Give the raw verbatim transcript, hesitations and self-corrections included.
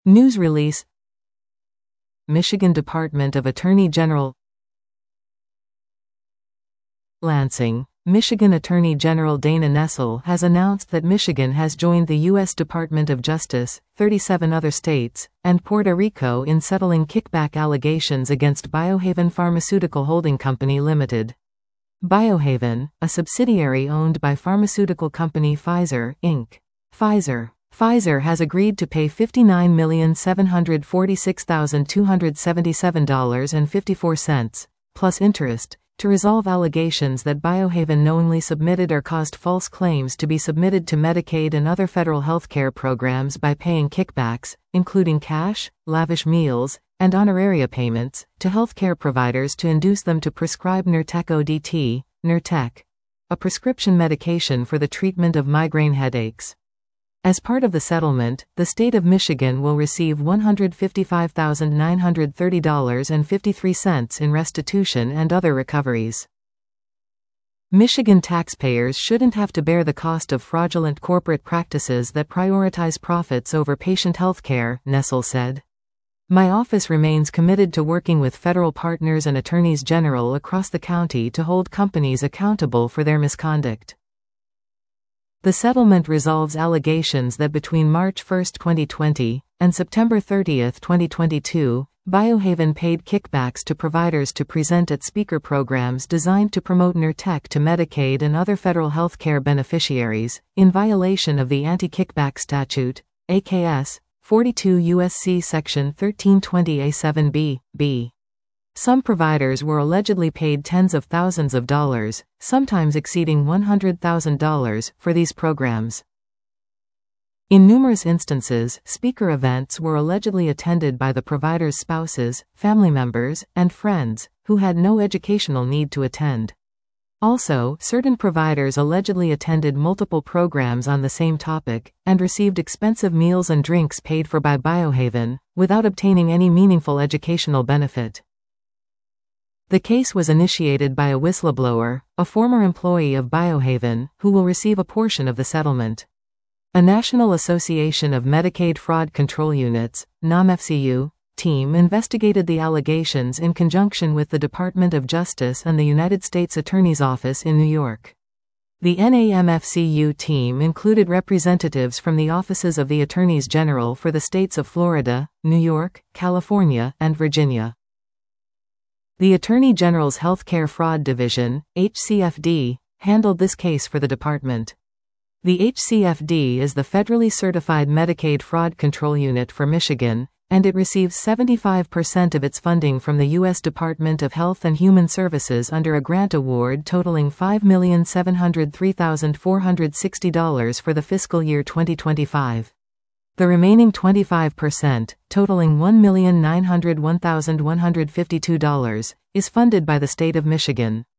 News release. Michigan Department of Attorney General. Lansing, Michigan Attorney General Dana Nessel has announced that Michigan has joined the U S Department of Justice, thirty-seven other states, and Puerto Rico in settling kickback allegations against Biohaven Pharmaceutical Holding Company Limited. Biohaven, a subsidiary owned by pharmaceutical company Pfizer, Incorporated. Pfizer. Pfizer has agreed to pay fifty-nine million seven hundred forty-six thousand two hundred seventy-seven dollars and fifty-four cents, plus interest, to resolve allegations that Biohaven knowingly submitted or caused false claims to be submitted to Medicaid and other federal healthcare programs by paying kickbacks, including cash, lavish meals, and honoraria payments, to healthcare providers to induce them to prescribe Nurtec O D T, Nurtec, a prescription medication for the treatment of migraine headaches. As part of the settlement, the state of Michigan will receive one hundred fifty-five thousand nine hundred thirty dollars and fifty-three cents in restitution and other recoveries. Michigan taxpayers shouldn't have to bear the cost of fraudulent corporate practices that prioritize profits over patient health care, Nessel said. My office remains committed to working with federal partners and attorneys general across the county to hold companies accountable for their misconduct. The settlement resolves allegations that between March first, twenty twenty, and September thirtieth, twenty twenty-two, Biohaven paid kickbacks to providers to present at speaker programs designed to promote Nurtec to Medicaid and other federal health care beneficiaries, in violation of the Anti-Kickback Statute, A K S, forty-two U S C Section thirteen twenty A seven B, B. Some providers were allegedly paid tens of thousands of dollars, sometimes exceeding one hundred thousand dollars, for these programs. In numerous instances, speaker events were allegedly attended by the providers' spouses, family members, and friends, who had no educational need to attend. Also, certain providers allegedly attended multiple programs on the same topic, and received expensive meals and drinks paid for by Biohaven, without obtaining any meaningful educational benefit. The case was initiated by a whistleblower, a former employee of Biohaven, who will receive a portion of the settlement. A National Association of Medicaid Fraud Control Units, N A M F C U, team investigated the allegations in conjunction with the Department of Justice and the United States Attorney's Office in New York. The N A M F C U team included representatives from the offices of the Attorneys General for the states of Florida, New York, California, and Virginia. The Attorney General's Healthcare Fraud Division, H C F D, handled this case for the department. The H C F D is the federally certified Medicaid fraud control unit for Michigan, and it receives seventy-five percent of its funding from the U S Department of Health and Human Services under a grant award totaling five million seven hundred three thousand four hundred sixty dollars for the fiscal year twenty twenty-five. The remaining twenty-five percent, totaling one million nine hundred one thousand one hundred fifty-two dollars, is funded by the state of Michigan.